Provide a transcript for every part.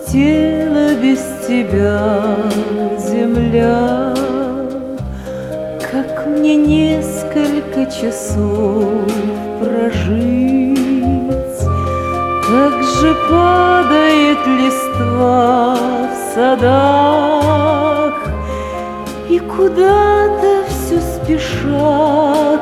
Опустела без тебя земля. Как мне несколько часов прожить? Как же падает листва в садах, и куда-то все спешат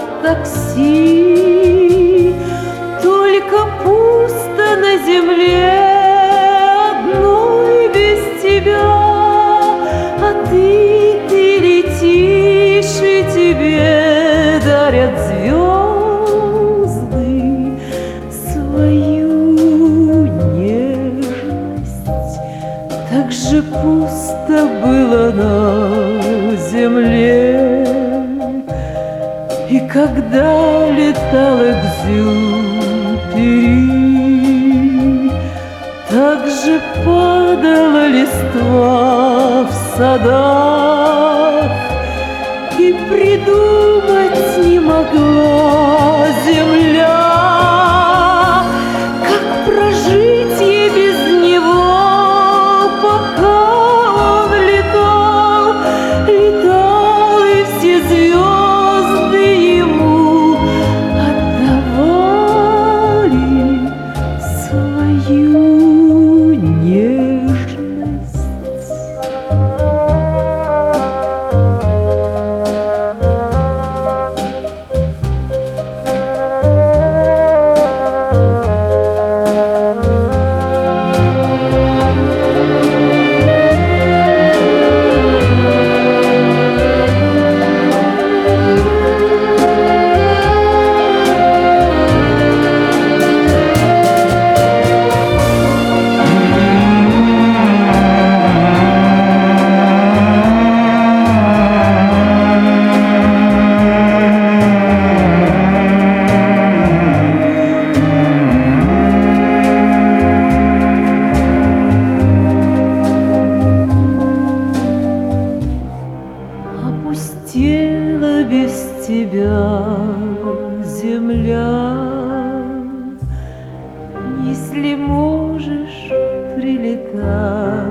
такси. Только пусто на земле одной без тебя, а ты летишь, и тебе дарят звезды свою нежность. Так же пусто было на земле, и когда летал Экзюпери, так же падала листва в садах, и придумать не могла земля, как прожить ей без него, пока он летал, летал, и все звезды ему отдавали свою нежность. Опустела без тебя земля. Если можешь, прилетай